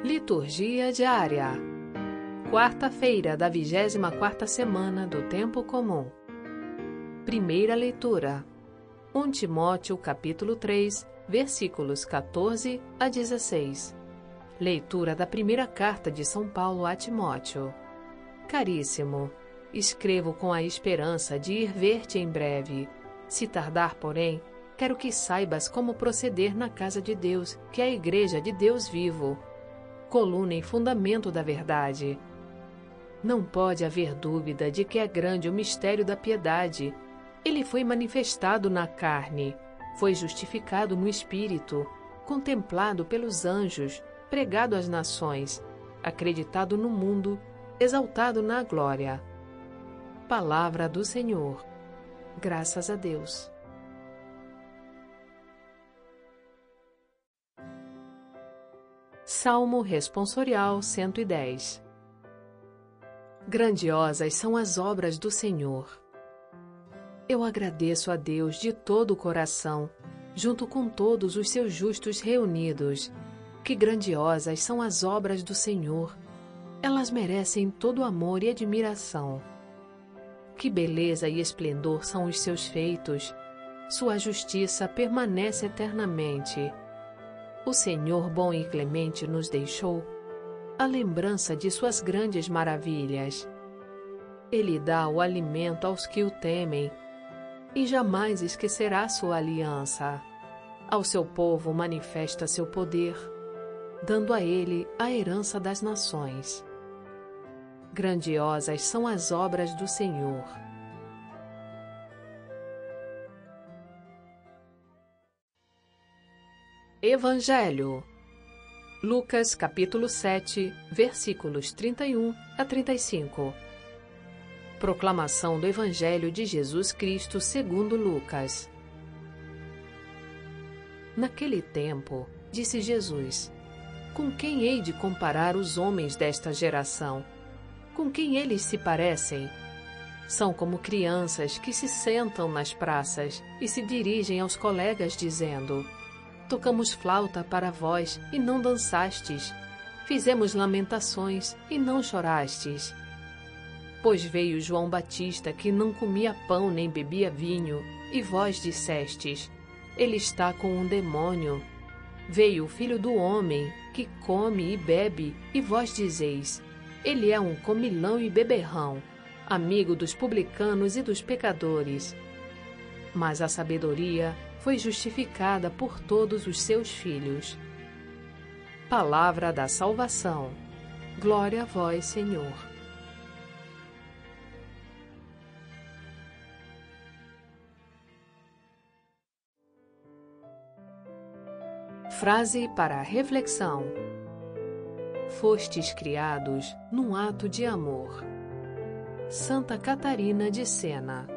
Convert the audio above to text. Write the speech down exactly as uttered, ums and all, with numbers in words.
Liturgia diária. Quarta-feira da vigésima quarta semana do Tempo Comum. Primeira leitura. Primeira Timóteo capítulo três, versículos quatorze a dezesseis. Leitura da primeira carta de São Paulo a Timóteo. Caríssimo, escrevo com a esperança de ir ver-te em breve. Se tardar, porém, quero que saibas como proceder na casa de Deus, que é a igreja de Deus vivo, coluna e fundamento da verdade. Não pode haver dúvida de que é grande o mistério da piedade. Ele foi manifestado na carne, foi justificado no Espírito, contemplado pelos anjos, pregado às nações, acreditado no mundo, exaltado na glória. Palavra do Senhor. Graças a Deus. Salmo Responsorial cento e dez. Grandiosas são as obras do Senhor. Eu agradeço a Deus de todo o coração, junto com todos os seus justos reunidos. Que grandiosas são as obras do Senhor! Elas merecem todo amor e admiração. Que beleza e esplendor são os seus feitos! Sua justiça permanece eternamente. O Senhor bom e clemente nos deixou a lembrança de suas grandes maravilhas. Ele dá o alimento aos que o temem e jamais esquecerá sua aliança. Ao seu povo manifesta seu poder, dando a ele a herança das nações. Grandiosas são as obras do Senhor. Evangelho. Lucas capítulo sete, versículos trinta e um a trinta e cinco. Proclamação do Evangelho de Jesus Cristo segundo Lucas. Naquele tempo, disse Jesus: com quem hei de comparar os homens desta geração? Com quem eles se parecem? São como crianças que se sentam nas praças e se dirigem aos colegas dizendo: tocamos flauta para vós e não dançastes. Fizemos lamentações e não chorastes. Pois veio João Batista, que não comia pão nem bebia vinho, e vós dissestes: ele está com um demônio. Veio o Filho do Homem, que come e bebe, e vós dizeis: ele é um comilão e beberrão, amigo dos publicanos e dos pecadores. Mas a sabedoria foi justificada por todos os seus filhos. Palavra da salvação. Glória a vós, Senhor. Frase para a reflexão. Fostes criados num ato de amor. Santa Catarina de Sena.